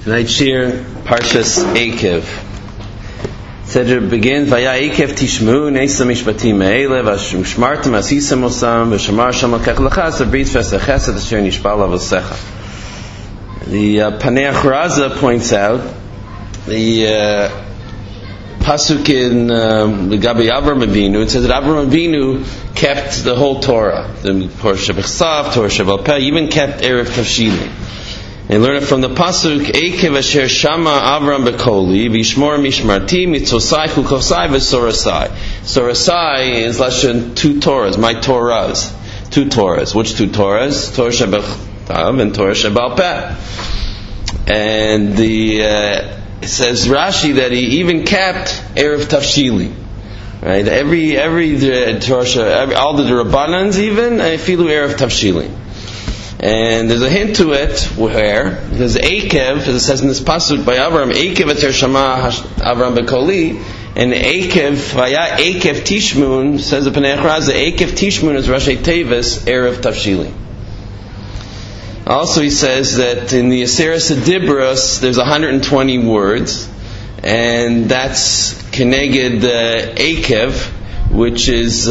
Tonight's shir, Parshas Eikev. Said to begin, Vaya Eikev tishmu neisa mishpatim me'ele v'shmartem asisem osam v'shamar sham l'kech l'chas v'brit fes l'chesed asher nishbal l'avosecha. The Paneach Raza points out the pasuk in the Gabi Avram Avinu. It says that Avram Avinu kept the whole Torah, the Torah Shebechsav, Torah Shebal Peh, even kept Erev Tavshili. And learn it from the pasuk, Eikev asher shama Avram bekoli v'yishmor mishmarti mitzosai chukosai v'sorasai. Sorasai is lashon two Torahs, my Torahs, two Torahs. Which two Torahs? Torah Shebechsav and Torah Shebal Peh. And it says Rashi that he even kept Erev Tavshili. Right? Every Torah, all the Rabbanans even, filu Erev Tavshili. And there's a hint to it where, because Eikev, as it says in this pasuk by Avram, Eikev eter shama Avram bekoli, and Eikev, vaya Eikev tishmun, says the Paneach Raza, Eikev tishmun is Rashi Tevis, Erev Tavshili. Also he says that in the Aseres Adibros, there's 120 words, and that's Keneged Eikev, which is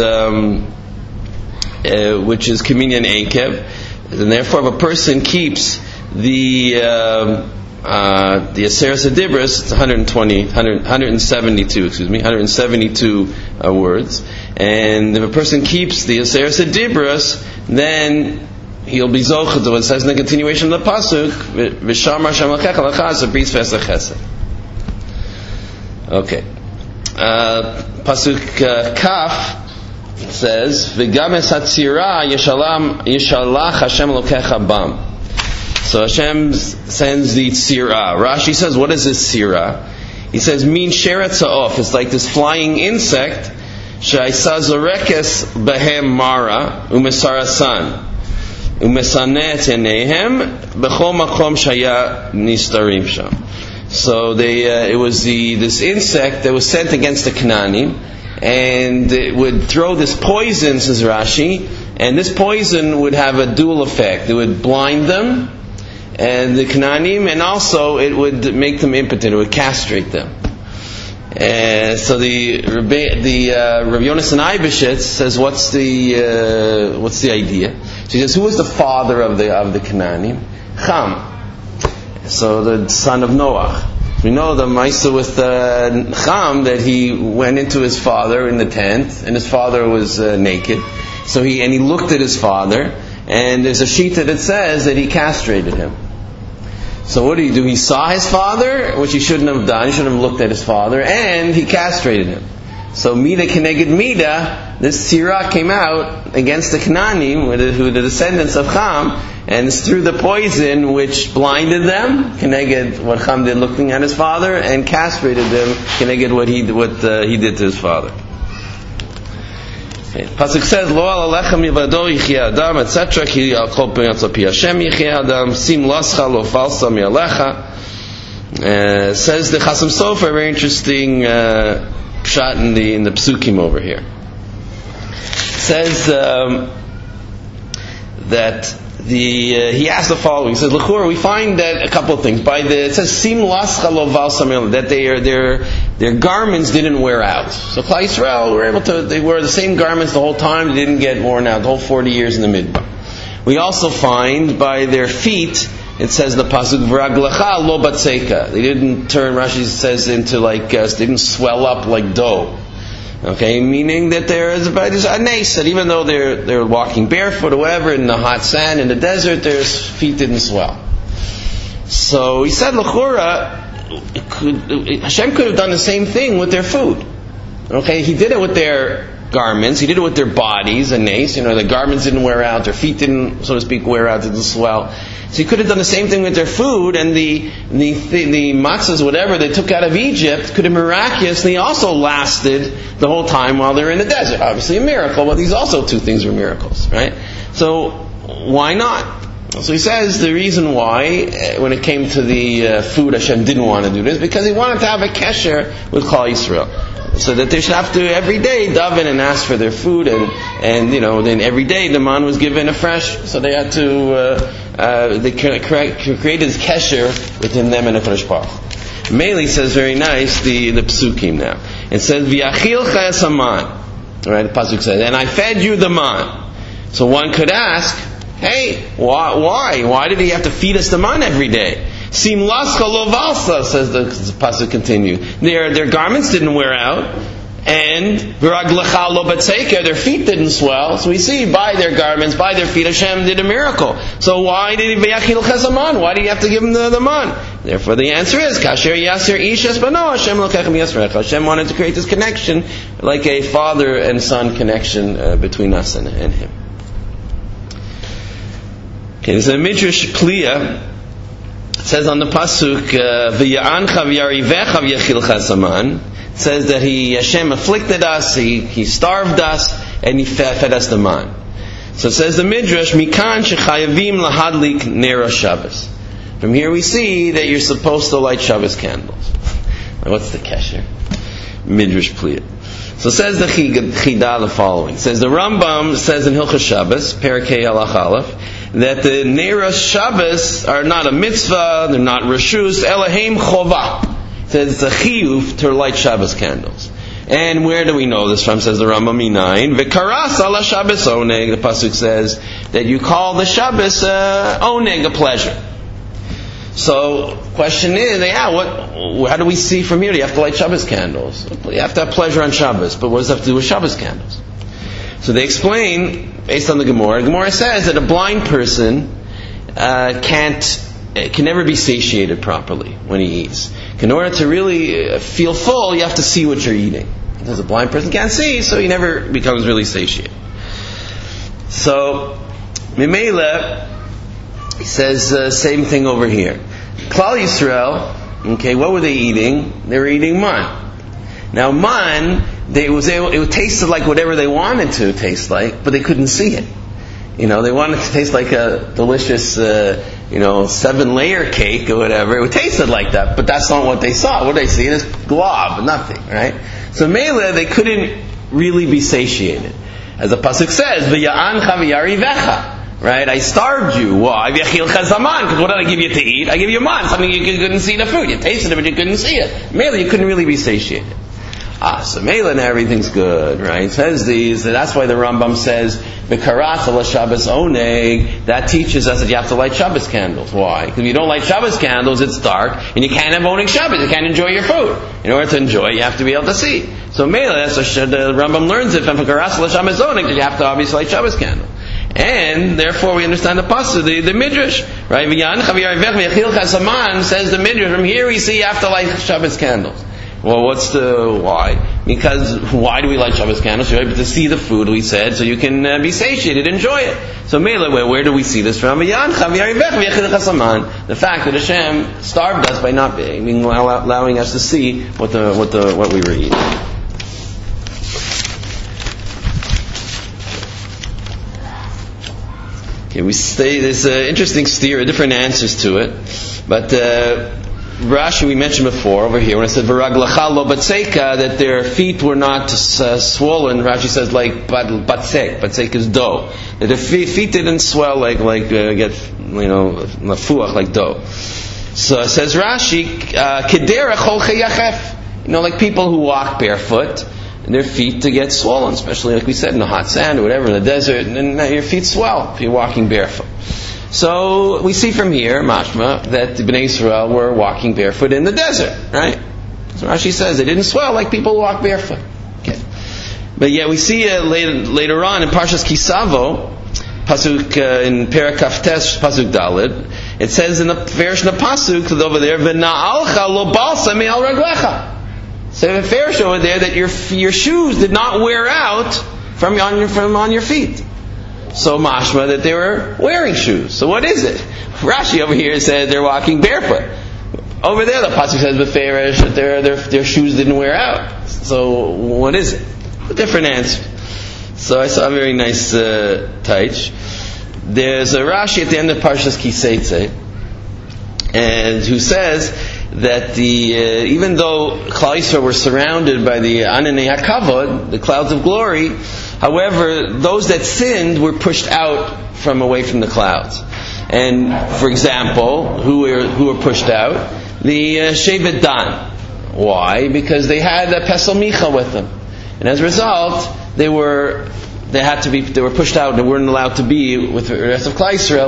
Communion Eikev. And therefore, if a person keeps the Aseres Adibros, it's 172 words. And if a person keeps the Aseres Adibros, then he'll be zocheh to what it says in the continuation of the pasuk, V'shamar Hashem l'kecha l'chas v'bris ves l'chesed. Okay. Pasuk Kaf says, V'games hatzira yishalach Hashem l'kecha bam. So Hashem sends the tzira. Rashi says, what is this tzira? He says, min sheret sa'of. It's like this flying insect, she'aisa zorekes behem mara umesarasan. So they, it was this insect that was sent against the Canaanim, and it would throw this poison, says Rashi, and this poison would have a dual effect. It would blind them, and the Canaanim, and also it would make them impotent. It would castrate them. So the Rav Yonasan Eibeshitz says, what's the idea? She says, who was the father of the Canaanim? Cham. So the son of Noach. We know the Maisa with Cham, that he went into his father in the tent, and his father was naked. So he looked at his father, and there's a shita that says that he castrated him. So what did he do? He saw his father, which he shouldn't have done. He shouldn't have looked at his father, and he castrated him. So Mida Keneged Mida, this tzira came out against the Canaanim, who the descendants of Cham, and it's through the poison which blinded them, Keneged what Cham did looking at his father, and castrated them, Keneged what he did to his father. Okay. Pasuk says, Lo al alechem yivado yichye adam, etc. Ki al kol p'yatza pi Hashem yichye adam, sim lascha lo falsa mi alecha. Says the Chasam Sofer, very interesting pshat in the psukim over here. It says that he asked the following. He says, "L'chur, we find that a couple of things. It says sim lascha lo falsa mi alecha, that their garments didn't wear out. So Klal Yisrael they wore the same garments the whole time. They didn't get worn out the whole 40 years in the midbar. We also find by their feet, it says in the pasuk v'raglecha lo batzeka. They didn't turn. Rashi says into they didn't swell up like dough. Okay, meaning that there's a nes that even though they're walking barefoot or whatever in the hot sand in the desert, their feet didn't swell. So he said, l'chura, Hashem could have done the same thing with their food. Okay, he did it with their garments, he did it with their bodies, a nes, the garments didn't wear out, their feet didn't, so to speak, wear out, didn't swell. So he could have done the same thing with their food, and the matzahs, whatever they took out of Egypt, could have miraculously also lasted the whole time while they're in the desert. Obviously a miracle, but these also two things were miracles, right? So why not? So he says the reason why, when it came to the food, Hashem didn't want to do this, because he wanted to have a kesher with Klal Yisrael. So that they should have to every day daven and ask for their food, and then every day the man was given afresh, so they had to they created this kesher within them and HaKadosh Baruch Hu. Meili says very nice the psukim now. It says v'yachilcha es haman. Right, the pasuk says, and I fed you the man. So one could ask, hey, why did he have to feed us the man every day? Sim lascha lo valsa, says the pasuk continue. Their garments didn't wear out, and v'raglecha lo batzeka, their feet didn't swell. So we see by their garments, by their feet, Hashem did a miracle. So why did he v'yachilcha es haman? Why did he have to give him the man? Therefore, the answer is Kasher Yaser Ishes Bano Hashem Lokechem Yasrecha. Hashem wanted to create this connection, like a father and son connection between us and him. Okay, there's a midrash Kliya. It says on the pasuk V'ya'ancha v'yarivecha v'yachilcha saman. It says that Hashem afflicted us, he starved us, and he fed us the man. So it says the midrash Mikan shechayavim lahadlik nera Shabbos. From here we see that you're supposed to light Shabbos candles. What's the kesher? Midrash Pliyah. So says the Chidah the following. Says the Rambam says in Hilchos Shabbos, Perikei Halach Aleph, that the Neiros Shabbos are not a mitzvah, they're not reshus, Elohim Chovah. It says it's a chiyuv to light Shabbos candles. And where do we know this from? Says the Rambam Minayin. V'karas ala Shabbos oneg. The pasuk says that you call the Shabbos oneg, a pleasure. So, question is, how do we see from here? You have to light Shabbos candles. You have to have pleasure on Shabbos, but what does that have to do with Shabbos candles? So they explain, based on the Gemara. The Gemara says that a blind person can never be satiated properly when he eats. In order to really feel full, you have to see what you're eating. Because a blind person can't see, so he never becomes really satiated. So, Mimela, he says same thing over here. Klal Yisrael, okay, what were they eating? They were eating man. Now man, it tasted like whatever they wanted to taste like, but they couldn't see it. They wanted to taste like a delicious, 7-layer cake or whatever. It tasted like that, but that's not what they saw. What they see is glob, nothing, right? So Mela, they couldn't really be satiated. As the pasuk says, "V'ya'ancha v'yarivecha." Right? I starved you. Why? Because what did I give you to eat? I give you man, something you couldn't see the food. You tasted it, but you couldn't see it. Mela, you couldn't really be satiated. So Mela, now everything's good, right? It says that's why the Rambam says, V'karas ala Shabbos oneg, that teaches us that you have to light Shabbos candles. Why? Because if you don't light Shabbos candles, it's dark, and you can't have oneg Shabbos, you can't enjoy your food. In order to enjoy, you have to be able to see. So Mela, that's what the Rambam learns it from V'karas ala Shabbos oneg, that you have to obviously light Shabbos candles. And therefore we understand the pasuk, the midrash, right? Says the midrash. From here we see you have to light Shabbos candles. Well, what's the why? Because why do we light Shabbos candles? You're able to see the food, we said, so you can be satiated, enjoy it. So Mela, where do we see this from? The fact that Hashem starved us by not allowing us to see what we were eating. Okay, there's an interesting different answers to it, but Rashi we mentioned before over here when I said v'raglecha lo batzeka, that their feet were not swollen. Rashi says like batzek is dough, that their feet didn't swell like get nafuach like dough. So it says Rashi kedera chol chayachef, like people who walk barefoot. And their feet to get swollen, especially like we said in the hot sand or whatever in the desert, and your feet swell if you're walking barefoot. So we see from here, mashma, that the Bnei Israel were walking barefoot in the desert, right? So Rashi says they didn't swell like people who walk barefoot. Okay, but yet we see later on in Parshas Kisavo, pasuk in Perakaf Tes pasuk Dalid, it says in the version of pasuk over there, v'na'alcha lo balsa me'al raglecha. So the Farish over there that your shoes did not wear out from on your feet. So mashma that they were wearing shoes. So what is it? Rashi over here said they're walking barefoot. Over there the pasuk says the Farish that their shoes didn't wear out. So what is it? A different answer. So I saw a very nice taich. There's a Rashi at the end of Parshas Kiseitze, and who says that even though Klal Yisrael were surrounded by the Ananei HaKavod, the clouds of glory, however, those that sinned were pushed out from away from the clouds. And for example, who were pushed out? The Shevet Dan. Why? Because they had a Pesel Micha with them, and as a result, they were pushed out. They weren't allowed to be with the rest of Klal Yisrael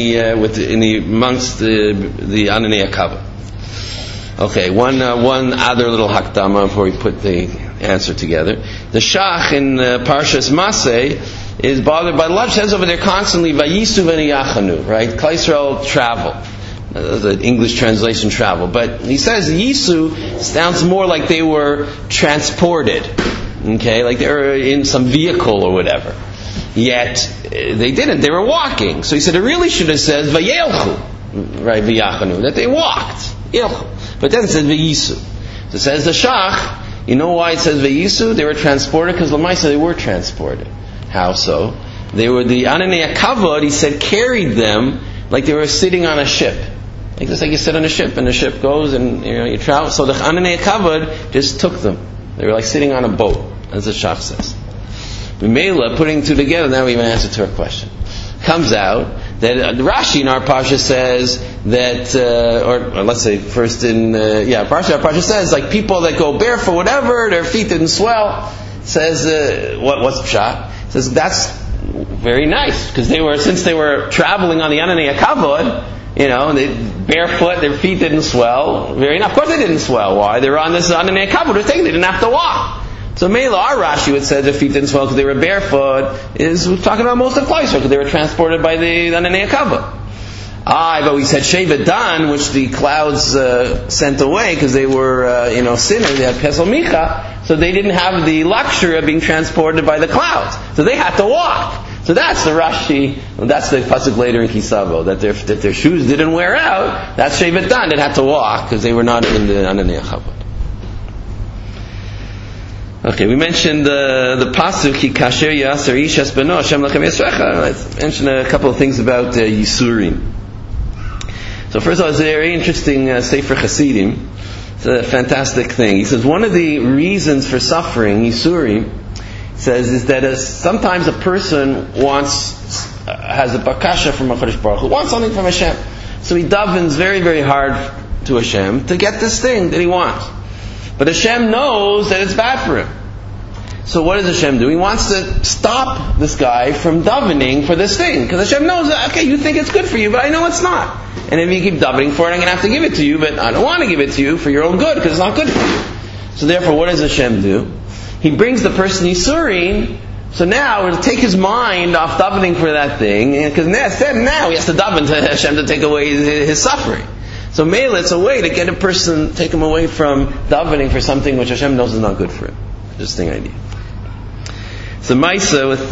amongst the Ananei HaKavod. Okay, one other little hakdama before we put the answer together. The Shach in Parshas Maseh is bothered by the lot. It says over there constantly Vayisu v'niyachanu, right? Klal Yisrael travel. The English translation travel, but he says Yisu sounds more like they were transported, okay, like they were in some vehicle or whatever. Yet they didn't; they were walking. So he said it really should have said Vayelchu, right? V'yachanu, that they walked, Yelchu. But then it says Vayisu. So it says the Shach. You know why it says Vayisu? They were transported because Lamaisa they were transported. How so? They were the Ananei HaKavod. He said carried them like they were sitting on a ship. Like just like you sit on a ship and the ship goes and you travel. So the Ananei HaKavod just took them. They were like sitting on a boat, as the Shach says. Mimela, putting two together, now we have an answer to our question. Comes out that Rashi in our Parsha says that, or let's say first in, our Parsha says like people that go barefoot, whatever, their feet didn't swell. Says, what's Pshat? Says that's very nice because since they were traveling on the Ananei HaKavod, they barefoot, their feet didn't swell. Of course they didn't swell. Why? They were on this Ananei HaKavod. They didn't have to walk. So Mela, our Rashi would say their feet didn't swell because they were barefoot. We're talking about most of Klal Yisrael because they were transported by the Ananei HaKavod. But we said Shevet Dan, which the clouds sent away because they were sinners. They had Pesel Micha, so they didn't have the luxury of being transported by the clouds. So they had to walk. So that's the Rashi, that's the pasuk later in Kisavo, that their shoes didn't wear out. That's Shevet Dan, they had to walk because they were not in the Ananei HaKavod. Okay, we mentioned the pasuk Ki Kasher Yasser Ish Es Beno Hashem Lechem Yisrecha. Let's mention a couple of things about Yisurim. So first of all, it's a very interesting Sefer Hasidim. It's a fantastic thing. He says one of the reasons for suffering Yisurim says is that sometimes a person has a bakasha from HaKadosh Baruch Hu, wants something from Hashem. So he davens very, very hard to Hashem to get this thing that he wants. But Hashem knows that it's bad for him. So what does Hashem do? He wants to stop this guy from davening for this thing. Because Hashem knows that, okay, you think it's good for you, but I know it's not. And if you keep davening for it, I'm going to have to give it to you, but I don't want to give it to you for your own good, because it's not good for you. So therefore, what does Hashem do? He brings the person Yisurim, so now it'll take his mind off davening for that thing, because now he has to daven to Hashem to take away his suffering. So Mela, it's a way to get a person, take him away from davening for something which Hashem knows is not good for him. Interesting idea. So Maisa with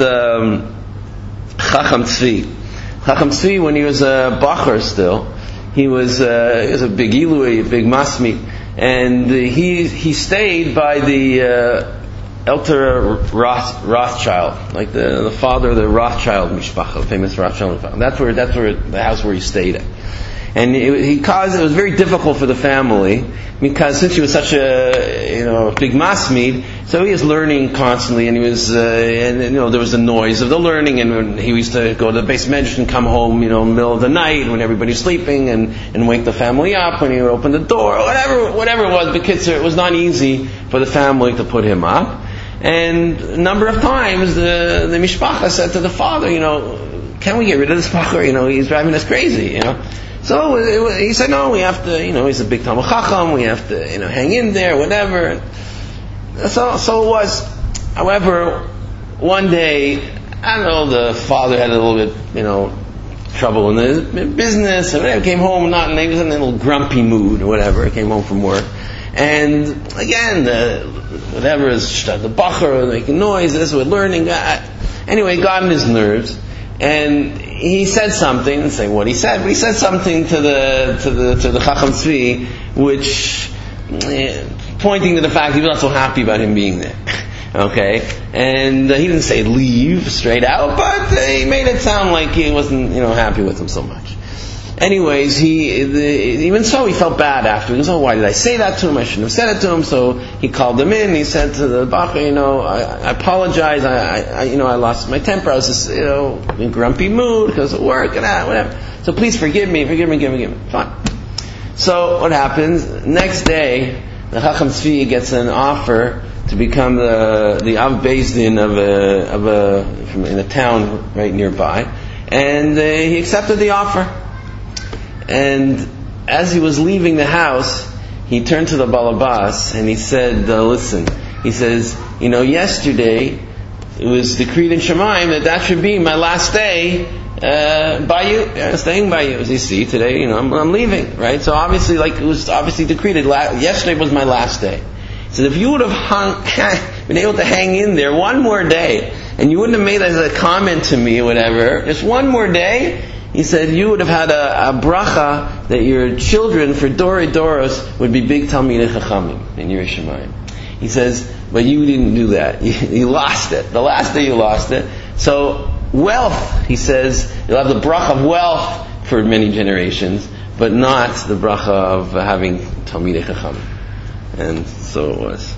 Chacham Tzvi. Chacham Tzvi, when he was a Bachar still, he was a big Ilui, a big Masmi, and he stayed by the Elter Rothschild, like the father of the Rothschild Mishpacha, the famous Rothschild Mishpacha. That's where the house where he stayed at. And it was very difficult for the family because since he was such a big masmid, so he was learning constantly, and he was there was the noise of the learning, and when he used to go to the base medrash and come home middle of the night when everybody's sleeping and wake the family up when he would open the door, whatever it was. The kids, it was not easy for the family to put him up. And a number of times the mishpacha said to the father, can we get rid of this bachar? He's driving us crazy. So he said, no, we have to, he's a big Talmud Chacham, we have to, hang in there, whatever. So it was. However, one day, I don't know, the father had a little bit, trouble in the business, and he came home, he was in a little grumpy mood or whatever, he came home from work. And again, the bachar, making noises, we're learning. Anyway, got on his nerves. And he said something, and say what he said, but he said something to the Chacham Tzvi, which pointing to the fact he was not so happy about him being there. Okay, and he didn't say leave straight out, but he made it sound like he wasn't happy with him so much. anyways, even so, he felt bad after. He goes, oh, why did I say that to him? I shouldn't have said it to him. So he called him in. He said to the Bacha, I apologize. I lost my temper. I was just, in a grumpy mood because of work and whatever. So please forgive me. Fine. So what happens? Next day, the Chacham Tzvi gets an offer to become the Av Beis Din in a town right nearby, and he accepted the offer. And as he was leaving the house, he turned to the Balabas and he said, listen, he says, yesterday it was decreed in Shemaim that should be my last day by you, staying by you. As you see, today, I'm leaving, right? So obviously, it was obviously decreed. Yesterday was my last day. He said, if you would have been able to hang in there one more day, and you wouldn't have made as a comment to me or whatever, just one more day, he said, you would have had a bracha that your children for Dorei Doros would be big Talmidei Chachamim in Yiras Shamayim. He says, but you didn't do that. You lost it. The last day you lost it. So wealth, he says, you'll have the bracha of wealth for many generations, but not the bracha of having Talmidei Chachamim. And so it was.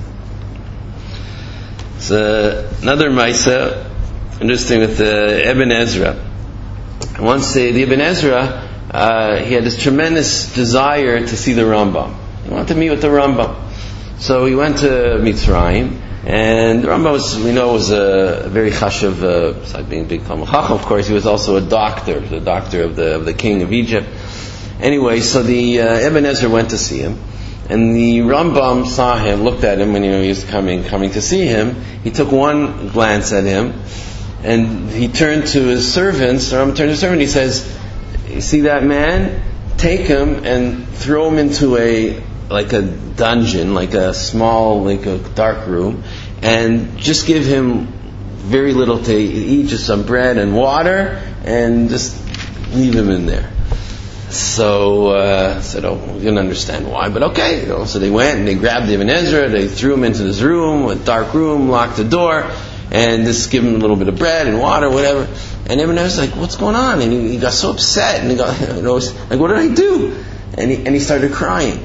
So another Maisa, interesting with the Ibn Ezra. Once the Ibn Ezra, he had this tremendous desire to see the Rambam. He wanted to meet with the Rambam. So he went to Mitzrayim, and the Rambam was a very chashuv, besides being a big Talmid Chacham, of course, he was also a doctor of the king of Egypt. Anyway, so the Ibn Ezra went to see him, and the Rambam saw him, looked at him when he was coming to see him. He took one glance at him, and he turned to his servants. The Rambam turned to his servant. He says, "You see that man? Take him and throw him into a dungeon, like a small, a dark room, and just give him very little to eat, just some bread and water, and just leave him in there." So I said, we didn't understand why, but okay. So they went and they grabbed Ibn Ezra, they threw him into this room, a dark room, locked the door, and just give him a little bit of bread and water, whatever. And Ibn Ezra's like, what's going on? And he got so upset, and he got, like, what did I do? And he started crying.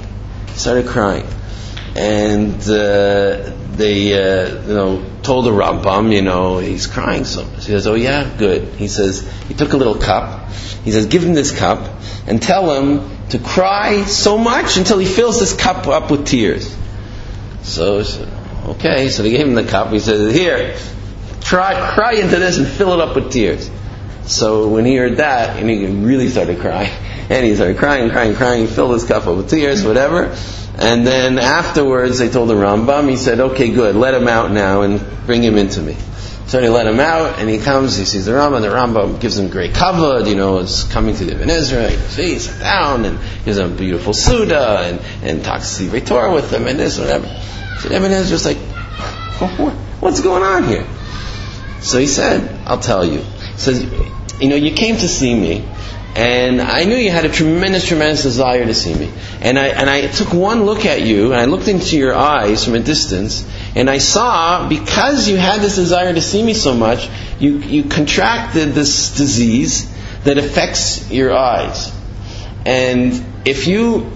And they told the Rambam, he's crying so much. He says, oh yeah, good. He says, he took a little cup. He says, give him this cup and tell him to cry so much until he fills this cup up with tears. So okay, so they gave him the cup. He says, here, cry into this and fill it up with tears. So when he heard that, and he really started crying, and he started crying, he filled his cup up with tears, whatever. And then afterwards, they told the Rambam, he said, okay, good, let him out now and bring him into me. So they let him out, and he comes, he sees the Rambam gives him great kavod, is coming to the Ibn Ezra, he sits down, and gives him a beautiful Suda, and talks to the Torah with him, and this, whatever. So Ibn Ezra's like, what's going on here? So he said, I'll tell you. He says, you came to see me, and I knew you had a tremendous desire to see me. And I took one look at you, and I looked into your eyes from a distance, and I saw, because you had this desire to see me so much, you contracted this disease that affects your eyes. And if you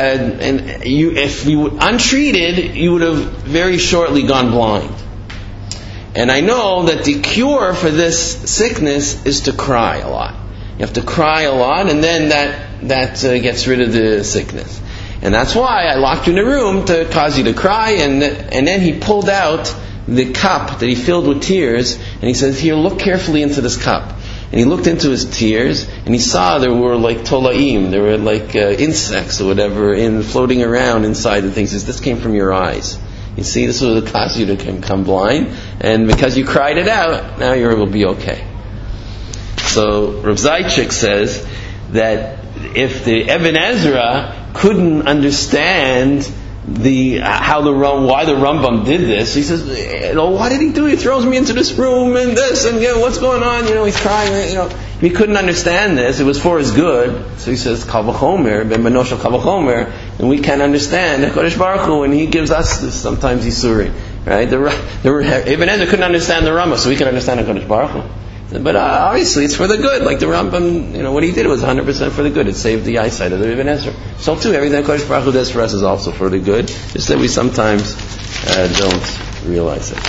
untreated, you would have very shortly gone blind. And I know that the cure for this sickness is to cry a lot. You have to cry a lot, and then that gets rid of the sickness. And that's why I locked you in a room, to cause you to cry. And then he pulled out the cup that he filled with tears, and he says, here, look carefully into this cup. And he looked into his tears, and he saw there were like tolaim, there were like insects or whatever floating around inside the things. He says, this came from your eyes. You see, this was the cause you to become blind, and because you cried it out, now you will be okay. So Rav Zaitchik says that if the Ibn Ezra couldn't understand why the Rambam did this, he says, why did he do it? He throws me into this room and this, and what's going on? He's crying. He couldn't understand this. It was for his good. So he says, Kal v'chomer, ben benoshel Kal v'chomer, and we can't understand HaKadosh Baruch Hu, and he gives us this sometimes Yisurim, right? Ibn Ezra couldn't understand the Rambam, so we can understand HaKadosh Baruch Hu. But obviously it's for the good. Like the Rambam, what he did was 100% for the good. It saved the eyesight of the Ibn Ezra. So too, everything that Kodesh Baruch Hu does for us is also for the good. Just that we sometimes don't realize it.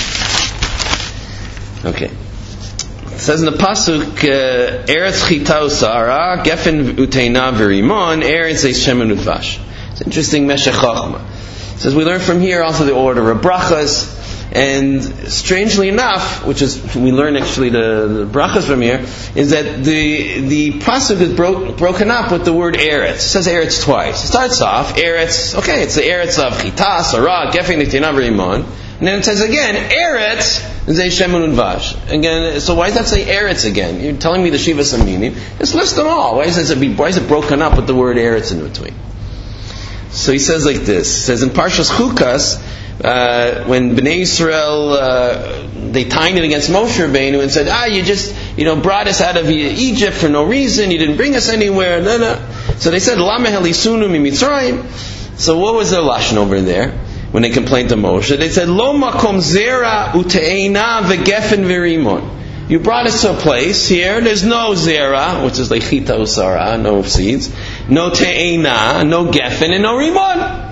Okay. It says in the pasuk, Eretz Chita U'Sa'ara, Gefen Uteina V'Rimon, Eretz Eis Shemen Udvash. It's interesting Meshech Chochmah. It says we learn from here also the order of brachas, and strangely enough, which is we learn actually the brachas from here, is that the pasuk is broken up with the word Eretz. It says Eretz twice. It starts off Eretz. Okay, it's the Eretz of Chita, Sarah, Gefen Uteina V'Rimon. And then it says again, Eretz Zei Shemen Udvash. Again, so why does that say Eretz again? You're telling me the Shivas Aminim. Just list them all. Why is it broken up with the word Eretz in between? So he says like this. He says in Parshas Chukas, when Bnei Yisrael, they tied it against Moshe Rabbeinu and said, you just, brought us out of Egypt for no reason, you didn't bring us anywhere, So they said, Lama helisunu miMitzrayim. So what was their lashon over there? When they complained to Moshe, they said, Lo makom zera uteina vegefen v'rimon. You brought us to a place here, there's no zera, which is like chita usara, no seeds, no te'ena, no gefen, and no rimon.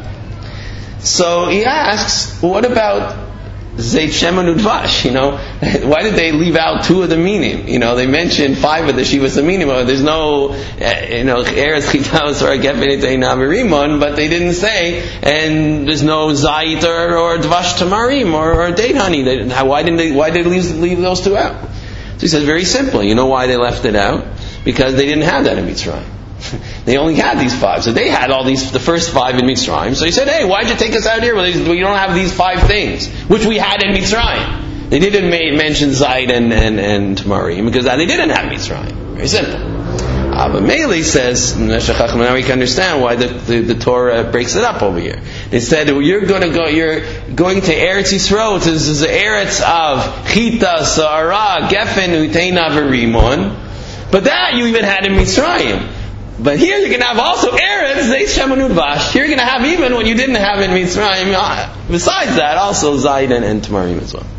So he asks, what about Zeit Shemen Udvash? Why did they leave out two of the minim? They mentioned 5 of the Shivas Aminim. There's no, Eretz Chita U'Sa'ara Gefen Uteina V'Rimon, but they didn't say, and there's no Zayit or Dvash Tamarim or date honey. Why did they leave those 2 out? So he says, very simple. You know why they left it out? Because they didn't have that in Mitzrayim. They only had these 5. So they had the first 5 in Mitzrayim. So he said, hey, why'd you take us out here? Well, we don't have these 5 things, which we had in Mitzrayim. They didn't mention Zayd and Tamarim, because they didn't have Mitzrayim. Very simple. But Meili says, now we can understand why the Torah breaks it up over here. They said, you're going to Eretz Yisrael, this is the Eretz of Chita, Sa'ara, Gefen, Uteina, V'Rimon. But that you even had in Mitzrayim. But here you're going to have also Eretz, Zei Shemen Udvash. Here you're going to have even what you didn't have in Mitzrayim. Besides that, also Zayd and Tamarim as well.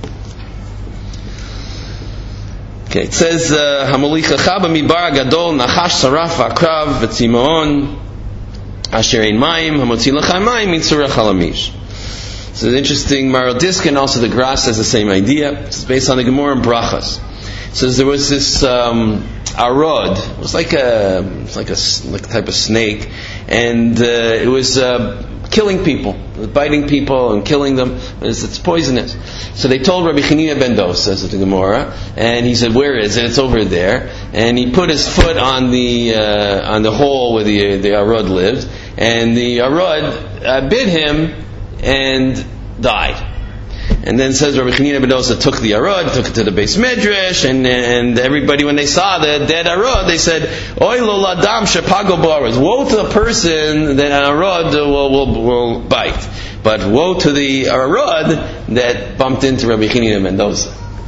Okay, it says, Hamolichacha b'midbar gadol nachash saraf v'akrav v'tzimaon asher ein mayim hamotzi lecha mayim mitzurach halamish. So it's interesting. Maral Diskin, also the Gras, says the same idea. It's based on the Gemara in Brachas. It says there was this arod. It was like a type of snake, and it was killing people, biting people and killing them. It's poisonous. So they told Rabbi Chanina ben Dosa, says the Gemara, and he said, "Where is it? It's over there." And he put his foot on the hole where the arod lived, and the arod bit him and died. And then says Rabbi Chanina ben Dosa took the arod, took it to the Beis Medrash, and everybody, when they saw the dead arod, they said, "Oy lo ladam shepago boras." Woe to the person that an arod will bite, but woe to the arod that bumped into Rabbi Chanina ben Dosa.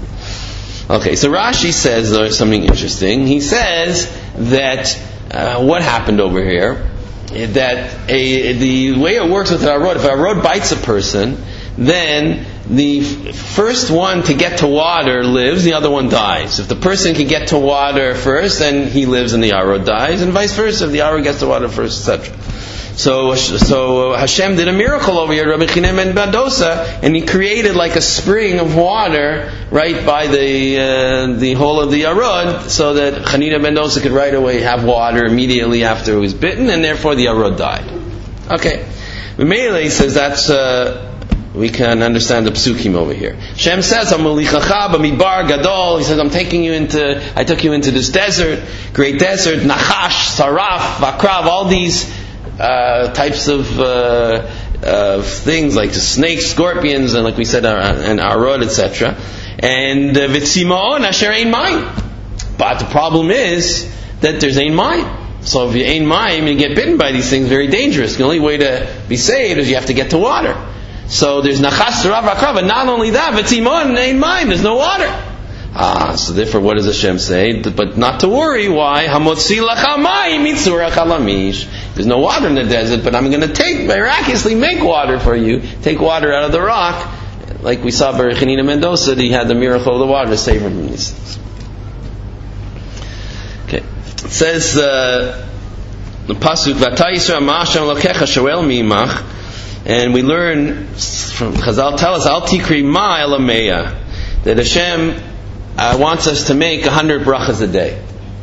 Okay, so Rashi says there's something interesting. He says that what happened over here, that the way it works with an arod, if an arod bites a person, then the first one to get to water lives, the other one dies. If the person can get to water first, then he lives and the arod dies, and vice versa, if the arod gets to water first, etc. So Hashem did a miracle over here, Rabbi Chanina ben Dosa, and he created like a spring of water right by the hole of the arod, so that Chanina ben Dosa could right away have water immediately after he was bitten, and therefore the arod died. Okay. Meili says that's we can understand the psukim over here. Shem says, "Hamolichacha b'midbar gadol." He says, I took you into this desert, great desert, nachash, saraf, vakrav, all these types of things like the snakes, scorpions, and like we said, and arod, etc. And v'tzimaon asher ein mayim. But the problem is that there's ein mayim. So if you ein mayim, you get bitten by these things, very dangerous. The only way to be saved is you have to get to water. So there's nachas sarav akrav, and not only that, v'tzimon ein mayim, there's no water. So therefore, what does Hashem say? But not to worry. Why? Hamotzi lecha mayim mitzurach halamish. There's no water in the desert, but I'm going to miraculously make water for you. Take water out of the rock, like we saw by Chanina ben Dosa. He had the miracle of the water to save him from these things. says the pasuk V'ata Yisrael ma'ashem lokecha shoel mi'imach, and we learn from Chazal tell us al tikri ma elameya, that Hashem wants us to make 100 brachas a day.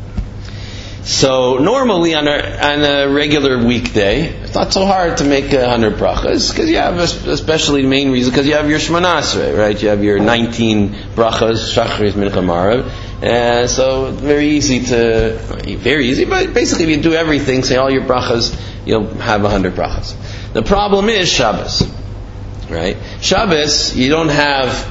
So normally on a regular weekday, it's not so hard to make 100 brachas, because you have, especially the main reason, because you have your Shemona Esrei, right? You have your 19 brachas, Shachris, Mincha, Marav. So very easy, but basically if you do everything, say all your brachas, you'll have 100 brachas. The problem is Shabbos, right? Shabbos, you don't have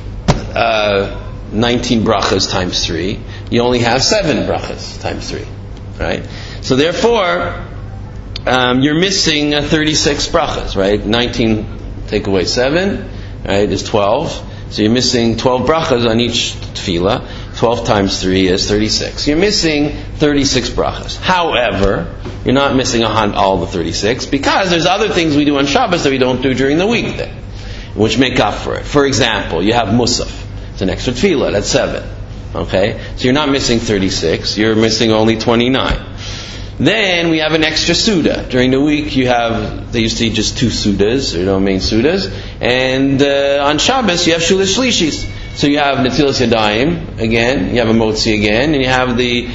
19 brachas times 3. You only have 7 brachas times 3, right? So therefore, you're missing 36 brachas, right? 19 take away 7, right, is 12. So you're missing 12 brachas on each tefillah. 12 times 3 is 36. You're missing 36 brachas. However, you're not missing all the 36, because there's other things we do on Shabbos that we don't do during the weekday, which make up for it. For example, you have Musaf. It's an extra tefillah, that's 7. Okay? So you're not missing 36, you're missing only 29. Then we have an extra Suda. During the week they used to eat just 2 Sudas, main Sudas. And on Shabbos you have Shulas Shlishis. So you have Netilas Yadayim again, you have a Motzi again, and you have the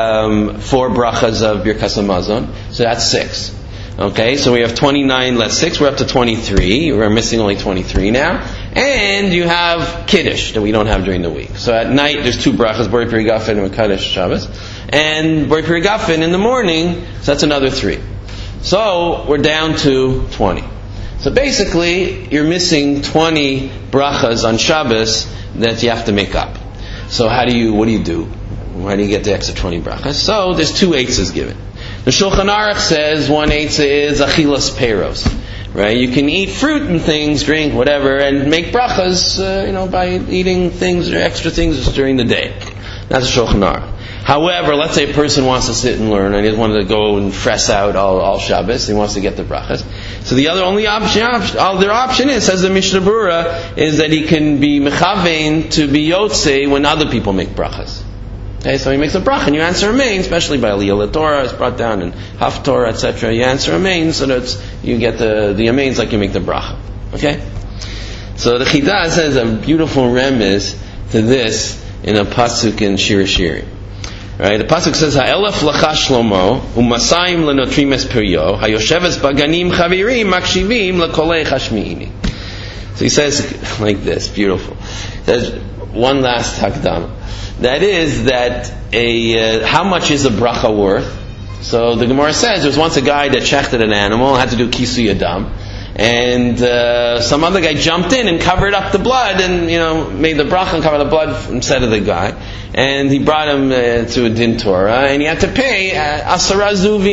4 brachas of Birkas Hamazon. So that's 6. Okay, so we have 29 less 6, we're up to 23. We're missing only 23 now. And you have Kiddush that we don't have during the week. So at night there's 2 brachas, Borei Pri Gafen and Kaddish Shabbos. And Borei Pri Gafen in the morning, so that's another 3. So we're down to 20. So basically, you're missing 20 brachas on Shabbos that you have to make up. So what do you do? Why do you get the extra 20 brachas? So there's 2 eitzes given. The Shulchan Aruch says 1 eitzah is achilas peiros, right? You can eat fruit and things, drink whatever, and make brachas, by eating things or extra things during the day. That's Shulchan Aruch. However, let's say a person wants to sit and learn, and he doesn't want to go and fresh out all Shabbos. He wants to get the brachas. So the other option is, says the Mishnah Berurah, is that he can be mechavein to be yotzei when other people make brachas. Okay, so he makes a bracha and you answer amen, especially by Aliyah Torah, it's brought down in Haftorah, etc. You answer amen so that you get the amens like you make the bracha. Okay? So the Chidah says a beautiful remiz to this in a pasuk in Shir Shirim. Right? The pasuk says, "Ha'elef lacha Shlomo u'masayim lenotrim es piryo hayosheves baganim chavirim makshivim lekolei chashmiini." So he says like this, beautiful. He says one last hakdama. That is that how much is a bracha worth? So the Gemara says there was once a guy that shechted an animal and had to do kisui adam, and some other guy jumped in and covered up the blood and made the bracha and covered the blood instead of the guy, and he brought him to a din Torah and he had to pay asara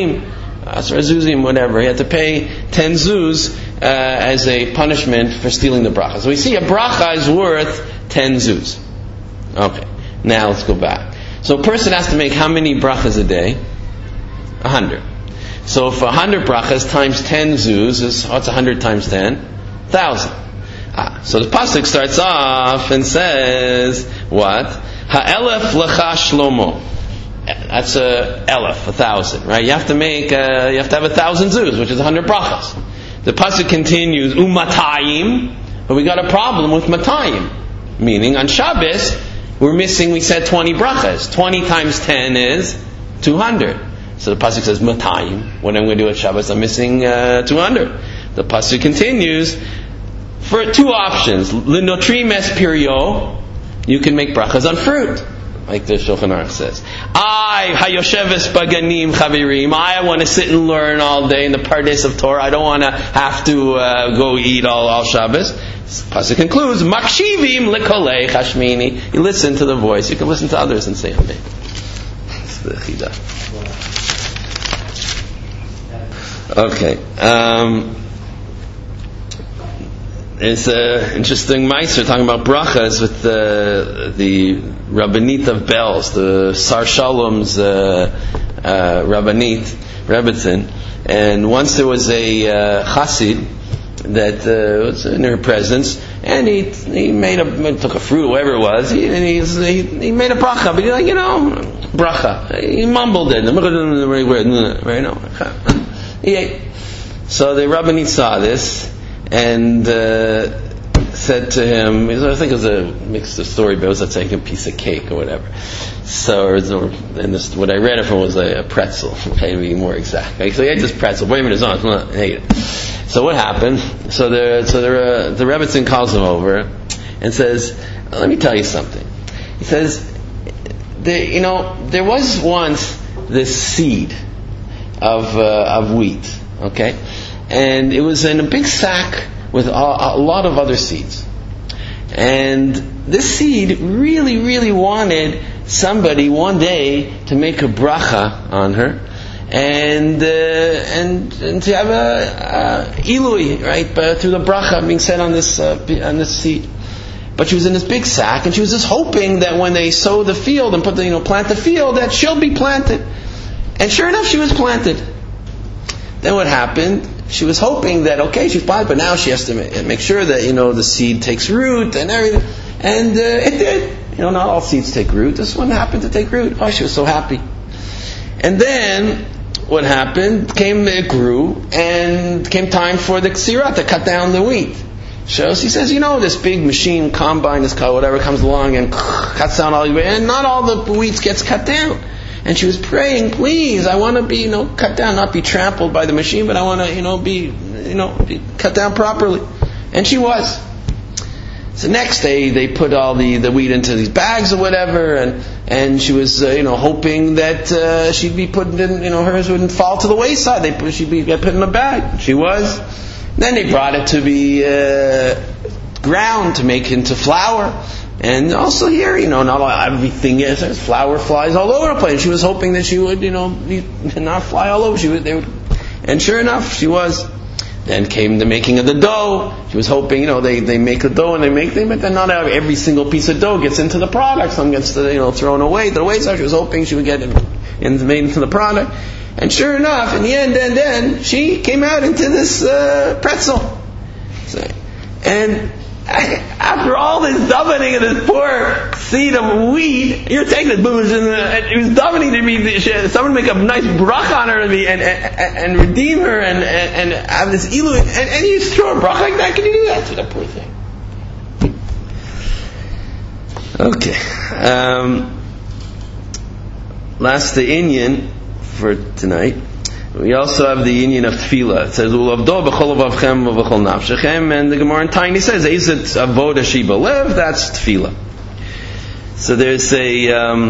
zuzim, whatever. He had to pay 10 zuz as a punishment for stealing the bracha. So we see a bracha is worth 10 zuz. Okay. Now let's go back. So a person has to make how many brachas a day? 100. So for 100 brachas times 10 zuz is, what's 100 times 10? 1,000. So the pasuk starts off and says, what? Ha'elef lecha Shlomo. That's a elef, 1,000, right? You have to have 1,000 zuz, which is 100 brachas. The pasuk continues, umatayim, but we got a problem with matayim. Meaning on Shabbos, we said 20 brachas. 20 times 10 is 200. So the pasuk says matayim. What I'm going to do at Shabbos, I'm missing 200. The pasuk continues for 2 options. Linotrim es piryo, you can make brachas on fruit, like the Shulchan Aruch says. Hayosheves baganim chavirim. I want to sit and learn all day in the pardes of Torah. I don't want to have to go eat all Shabbos. Pasuk concludes, Makshivim lekolei chashmini. You listen to the voice. You can listen to others and say amen. That's the chidah. Okay. It's an interesting meiser talking about brachas with the Rabbanit of Belz, the Sar Shalom's Rabbanit, Rebbetzin. And once there was a Chassid that was in her presence, and he took a fruit, whatever it was, he made a bracha, but bracha. He mumbled it. He ate. So the Rabbanit saw this and said to him, I think it was a mixed story, but it was like a piece of cake or whatever. So, what I read it from was a pretzel, okay, to be more exact. Okay, so he ate this pretzel, blame it his own, and ate it. So what happened? So the Rebbetzin calls him over and says, let me tell you something. He says, there was once this seed of wheat, okay? And it was in a big sack with a lot of other seeds. And this seed really, really wanted somebody one day to make a bracha on her, and to have a ilui, right? But through the bracha being said on this seed. But she was in this big sack, and she was just hoping that when they sow the field and plant the field, that she'll be planted. And sure enough, she was planted. Then what happened? She was hoping that she's planted, but now she has to make sure that the seed takes root and everything. And it did. Not all seeds take root. This one happened to take root. Oh, she was so happy. And then what happened? It grew, and came time for the ksira to cut down the wheat. So he says, this big machine, combine, this car, whatever, comes along and cuts down all the wheat, and not all the wheat gets cut down. And she was praying, please, I want to be, cut down, not be trampled by the machine, but I want to, be cut down properly. And she was. So next day, they put all the wheat into these bags or whatever, and she was, hoping that she'd be put in, hers wouldn't fall to the wayside. She'd get put in a bag. She was. Then they brought it to be ground to make into flour. And also here, not everything is. There's flour flies all over the place. She was hoping that she would, not fly all over. And sure enough, she was. Then came the making of the dough. She was hoping, they make the dough and they make things, but then not every single piece of dough gets into the product. Some gets, thrown away. So she was hoping she would get it made into the product. And sure enough, in the end, then she came out into this pretzel. And after all this davening of this poor seed of wheat, you're taking it, it was davening to be someone make a nice bracha on her and redeem her and have this ilu, and you just throw a bracha like that. Can you do that to the poor thing? Okay. Last the inyan for tonight. We also have the union of tefillah. It says, "Ulavdo b'chol avavchem v'chol nafshechem," and the Gemara in Tiny says, "Eizet avoda shiba lev." That's tefillah. So there's a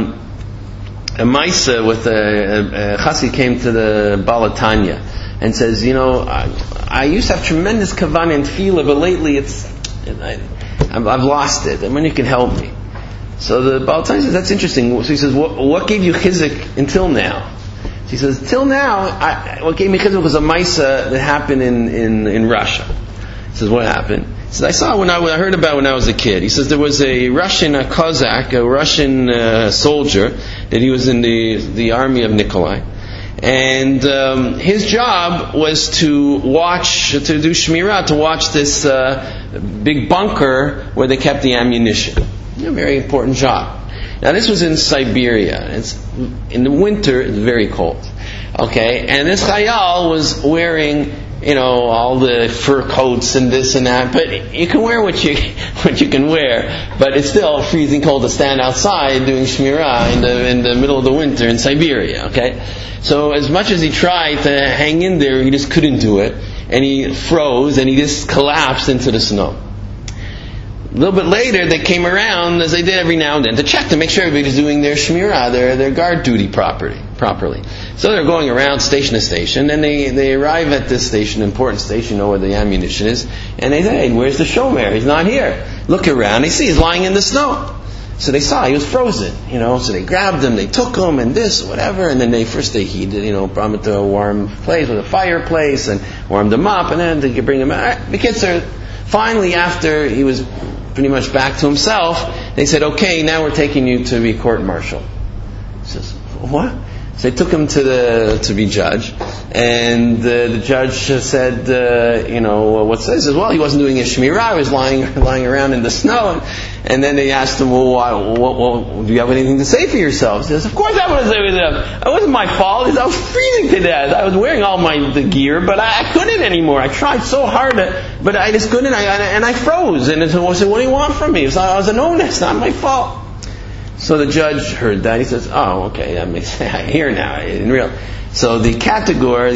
Maisa with a Chassid came to the Balatanya and says, I used to have tremendous kavanah in tefillah, but lately I've lost it. And when you can help me. So the Balatanya says, that's interesting. So he says, what gave you chizik until now? He says, till now, what gave me chizuk was a maisa that happened in Russia. He says, what happened? He says, I saw I heard about when I was a kid. He says, there was a Cossack, a Russian soldier, that he was in the army of Nikolai. And his job was to do shmirah, to watch this big bunker where they kept the ammunition. A very important job. Now this was in Siberia. In the winter, it's very cold. Okay, and this chayal was wearing, all the fur coats and this and that. But you can wear what you can wear. But it's still freezing cold to stand outside doing shmirah in the middle of the winter in Siberia. Okay, so as much as he tried to hang in there, he just couldn't do it, and he froze and he just collapsed into the snow. A little bit later, they came around, as they did every now and then, to check to make sure everybody's doing their shmirah, their guard duty properly. So they're going around station to station, and they arrive at this station, important station, where the ammunition is, and they say, hey, where's the shomer? He's not here. Look around, they see he's lying in the snow. So they saw he was frozen, so they grabbed him, they took him, and this, whatever, and then they heated, brought him to a warm place with a fireplace, and warmed him up, and then they could bring him out. The kids are, finally, after he was pretty much back to himself, they said, okay, now we're taking you to be court-martialed. He says, what? So they took him to be judged, and the judge said, what's this? He says, well, he wasn't doing his shmirah, he was lying around in the snow, and then they asked him, well, do you have anything to say for yourself? He says, of course I have to say for myself. It wasn't my fault. He says, I was freezing to death. I was wearing all the gear, but I couldn't anymore. I tried so hard, but I just couldn't, and I froze. And so I said, what do you want from me? He said, I was an onus, it's not my fault. So the judge heard that. He says, "Oh, okay, that makes sense. I hear now. In real." So the category,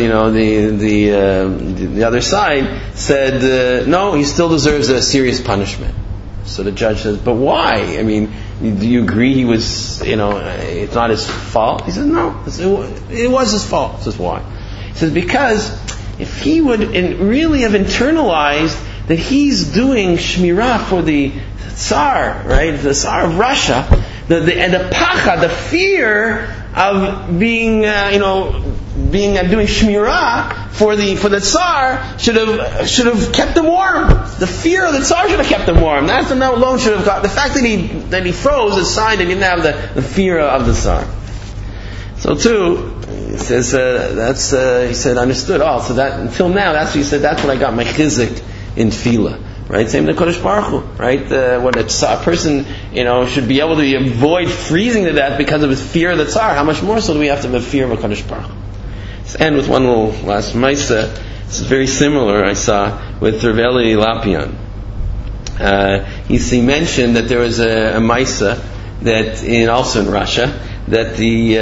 the other side said, "No, he still deserves a serious punishment." So the judge says, "But why? I mean, do you agree he was, it's not his fault?" He says, "No, it was his fault." He says, "Why?" He says, "Because if he would really have internalized that he's doing shmirah for the Tsar, right, the Tsar of Russia." The pacha, the fear of being, doing shmirah for the Tsar should have kept him warm. The fear of the Tsar should have kept him warm. That alone should have got the fact that he froze is a sign that he didn't have the fear of the Tsar. So too, he says he said understood. Oh, so that until now, that's what he said. That's what I got my chizik in tefillah. Right, same to Kodesh Baruch Hu. Right, when a person should be able to avoid freezing to death because of his fear of the Tsar. How much more so do we have to have a fear of a Kodesh Baruch Hu? Let's end with one little last Maisa. This is very similar. I saw with Rav Eli Lapian. He mentioned that there was a Maisa that also in Russia that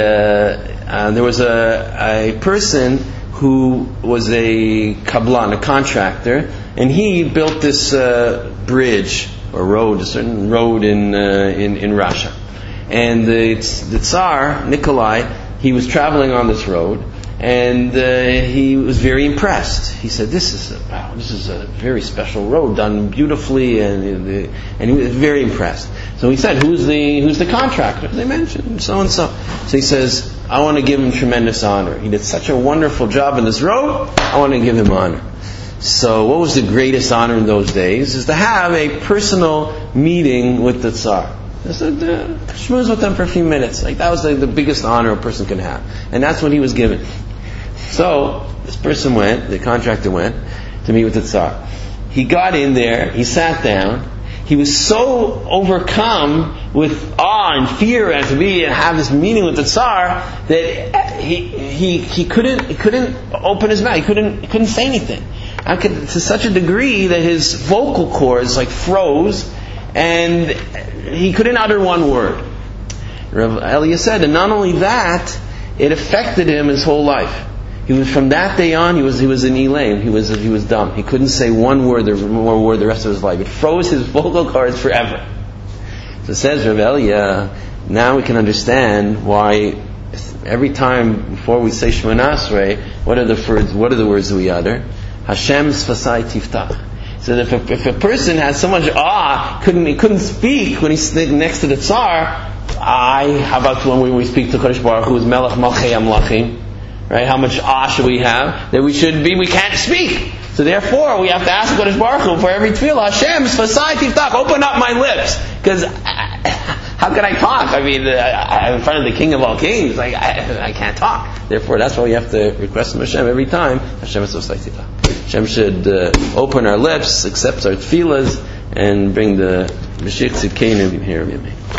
there was a person who was a kablan, a contractor, and he built this bridge or road, a certain road in Russia. And the Tsar Nikolai, he was traveling on this road, and he was very impressed. He said, "This is a very special road, done beautifully," and he was very impressed. So he said, "Who's the contractor?" They mentioned so and so. So he says, "I want to give him tremendous honor. He did such a wonderful job in this road. I want to give him honor." So what was the greatest honor in those days? Is to have a personal meeting with the Tsar. Just schmooze with them for a few minutes. Like that was the biggest honor a person could have. And that's what he was given. So this person the contractor went to meet with the Tsar. He got in there, he sat down. He was so overcome with awe and fear and to have this meeting with the Tsar that he couldn't open his mouth. He couldn't say anything. To such a degree that his vocal cords froze and he couldn't utter one word. Rav Elia said, and not only that, it affected him his whole life. He was from that day on. He was in Elaine. He was dumb. He couldn't say one word or more word the rest of his life. It froze his vocal cords forever. So says Rav Elia, now we can understand why every time before we say Shemona Esrei, what are the words that we utter? Hashem Sfasai Tiftach. So if a person has so much awe, he couldn't speak when he's next to the Tsar. How about when we speak to Kodesh Baruch Hu, who is Melech Malchei Amlachim? Right? How much awe should we have that we can't speak? So therefore, we have to ask Kodesh Baruch Hu for every tefillah, Hashem Sfasai Tiftach, open up my lips, because how can I talk? I mean, I'm in front of the King of all Kings. I can't talk. Therefore, that's why we have to request from Hashem every time. Hashem Sfasai Tiftach. Hashem should open our lips, accept our tefillahs, and bring the Mashiach Tzidkenu here.